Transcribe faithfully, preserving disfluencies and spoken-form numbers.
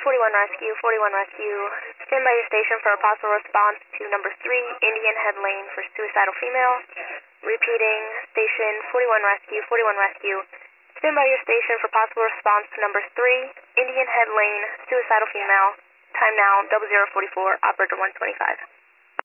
forty-one Rescue, forty-one Rescue. Stand by your station for a possible response to number three, Indian Head Lane for suicidal female. Repeating, station forty-one Rescue, forty-one Rescue. Stand by your station for possible response to number three, Indian Head Lane, suicidal female. Time now, double zero forty-four, operator one twenty-five.